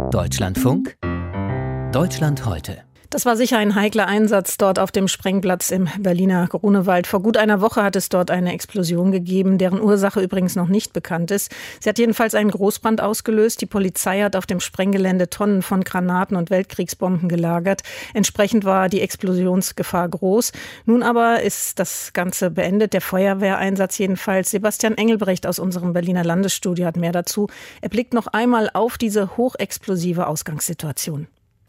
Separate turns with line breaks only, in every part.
Deutschlandfunk, Deutschland heute.
Das war sicher ein heikler Einsatz dort auf dem Sprengplatz im Berliner Grunewald. Vor gut einer Woche hat es dort eine Explosion gegeben, deren Ursache übrigens noch nicht bekannt ist. Sie hat jedenfalls einen Großbrand ausgelöst. Die Polizei hat auf dem Sprenggelände Tonnen von Granaten und Weltkriegsbomben gelagert. Entsprechend war die Explosionsgefahr groß. Nun aber ist das Ganze beendet, der Feuerwehreinsatz jedenfalls. Sebastian Engelbrecht aus unserem Berliner Landesstudio hat mehr dazu. Er blickt noch einmal auf diese hochexplosive Ausgangssituation.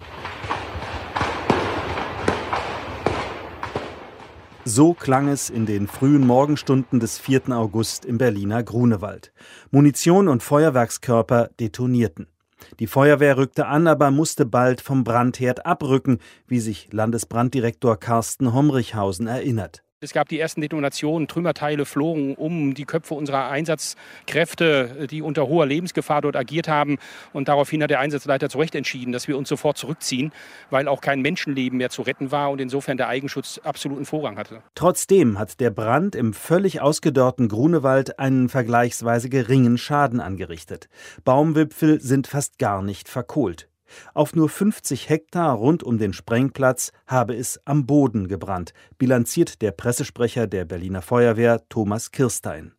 So klang es in den frühen Morgenstunden des 4. August im Berliner Grunewald. Munition und Feuerwerkskörper detonierten. Die Feuerwehr rückte an, aber musste bald vom Brandherd abrücken, wie sich Landesbranddirektor Carsten Homrichhausen erinnert.
Es gab die ersten Detonationen, Trümmerteile flogen um die Köpfe unserer Einsatzkräfte, die unter hoher Lebensgefahr dort agiert haben. Und daraufhin hat der Einsatzleiter zu Recht entschieden, dass wir uns sofort zurückziehen, weil auch kein Menschenleben mehr zu retten war und insofern der Eigenschutz absoluten Vorrang hatte.
Trotzdem hat der Brand im völlig ausgedörrten Grunewald einen vergleichsweise geringen Schaden angerichtet. Baumwipfel sind fast gar nicht verkohlt. Auf nur 50 Hektar rund um den Sprengplatz habe es am Boden gebrannt, bilanziert der Pressesprecher der Berliner Feuerwehr Thomas Kirstein.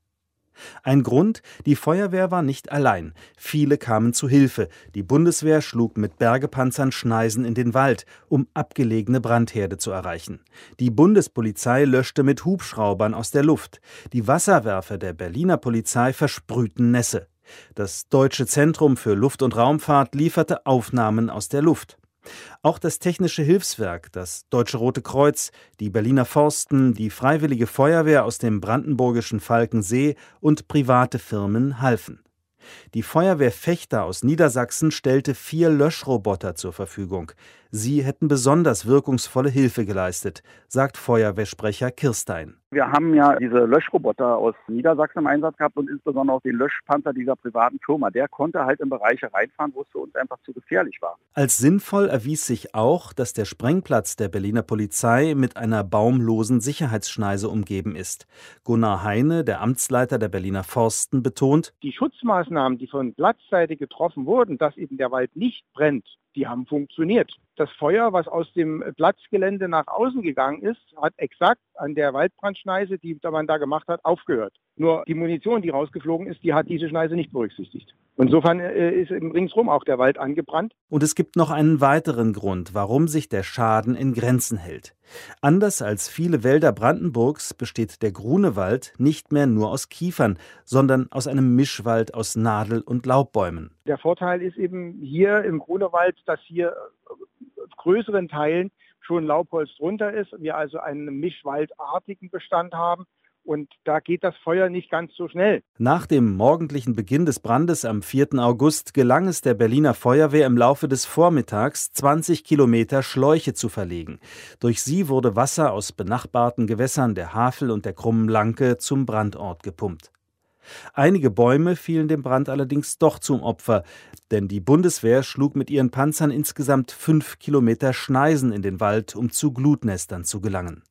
Ein Grund: die Feuerwehr war nicht allein. Viele kamen zu Hilfe. Die Bundeswehr schlug mit Bergepanzern Schneisen in den Wald, um abgelegene Brandherde zu erreichen. Die Bundespolizei löschte mit Hubschraubern aus der Luft. Die Wasserwerfer der Berliner Polizei versprühten Nässe. Das Deutsche Zentrum für Luft- und Raumfahrt lieferte Aufnahmen aus der Luft. Auch das Technische Hilfswerk, das Deutsche Rote Kreuz, die Berliner Forsten, die Freiwillige Feuerwehr aus dem brandenburgischen Falkensee und private Firmen halfen. Die Feuerwehr Vechta aus Niedersachsen stellte 4 Löschroboter zur Verfügung. Sie hätten besonders wirkungsvolle Hilfe geleistet, sagt Feuerwehrsprecher Kirstein.
Wir haben ja diese Löschroboter aus Niedersachsen im Einsatz gehabt und insbesondere auch den Löschpanzer dieser privaten Firma. Der konnte halt in Bereiche reinfahren, wo es für uns einfach zu gefährlich war.
Als sinnvoll erwies sich auch, dass der Sprengplatz der Berliner Polizei mit einer baumlosen Sicherheitsschneise umgeben ist. Gunnar Heine, der Amtsleiter der Berliner Forsten, betont:
Die Schutzmaßnahmen, die von Platzseite getroffen wurden, dass eben der Wald nicht brennt, die haben funktioniert. Das Feuer, was aus dem Platzgelände nach außen gegangen ist, hat exakt an der Waldbrandschneise, die man da gemacht hat, aufgehört. Nur die Munition, die rausgeflogen ist, die hat diese Schneise nicht berücksichtigt. Insofern ist im ringsrum auch der Wald angebrannt.
Und es gibt noch einen weiteren Grund, warum sich der Schaden in Grenzen hält. Anders als viele Wälder Brandenburgs besteht der Grunewald nicht mehr nur aus Kiefern, sondern aus einem Mischwald aus Nadel- und Laubbäumen.
Der Vorteil ist eben hier im Grunewald, dass hier auf größeren Teilen schon Laubholz drunter ist, wir also einen mischwaldartigen Bestand haben. Und da geht das Feuer nicht ganz so schnell.
Nach dem morgendlichen Beginn des Brandes am 4. August gelang es der Berliner Feuerwehr im Laufe des Vormittags, 20 Kilometer Schläuche zu verlegen. Durch sie wurde Wasser aus benachbarten Gewässern der Havel und der Krummen Lanke zum Brandort gepumpt. Einige Bäume fielen dem Brand allerdings doch zum Opfer, denn die Bundeswehr schlug mit ihren Panzern insgesamt 5 Kilometer Schneisen in den Wald, um zu Glutnestern zu gelangen.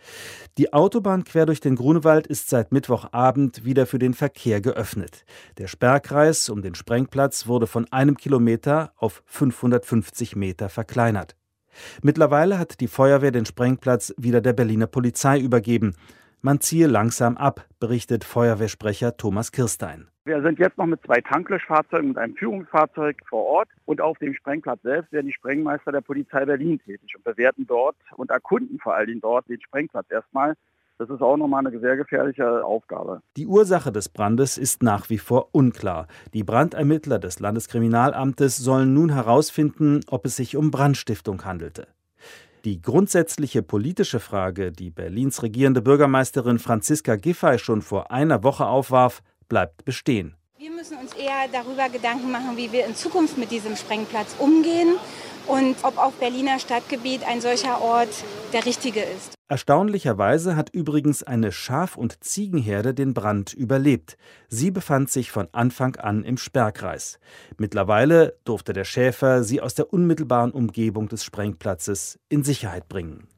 Die Autobahn quer durch den Grunewald ist seit Mittwochabend wieder für den Verkehr geöffnet. Der Sperrkreis um den Sprengplatz wurde von 1 Kilometer auf 550 Meter verkleinert. Mittlerweile hat die Feuerwehr den Sprengplatz wieder der Berliner Polizei übergeben. Man ziehe langsam ab, berichtet Feuerwehrsprecher Thomas Kirstein.
Wir sind jetzt noch mit 2 Tanklöschfahrzeugen und einem Führungsfahrzeug vor Ort. Und auf dem Sprengplatz selbst werden die Sprengmeister der Polizei Berlin tätig und bewerten dort und erkunden vor allen Dingen dort den Sprengplatz erstmal. Das ist auch nochmal eine sehr gefährliche Aufgabe.
Die Ursache des Brandes ist nach wie vor unklar. Die Brandermittler des Landeskriminalamtes sollen nun herausfinden, ob es sich um Brandstiftung handelte. Die grundsätzliche politische Frage, die Berlins regierende Bürgermeisterin Franziska Giffey schon vor einer Woche aufwarf, bleibt bestehen.
Wir müssen uns eher darüber Gedanken machen, wie wir in Zukunft mit diesem Sprengplatz umgehen und ob auf Berliner Stadtgebiet ein solcher Ort der richtige ist.
Erstaunlicherweise hat übrigens eine Schaf- und Ziegenherde den Brand überlebt. Sie befand sich von Anfang an im Sperrkreis. Mittlerweile durfte der Schäfer sie aus der unmittelbaren Umgebung des Sprengplatzes in Sicherheit bringen.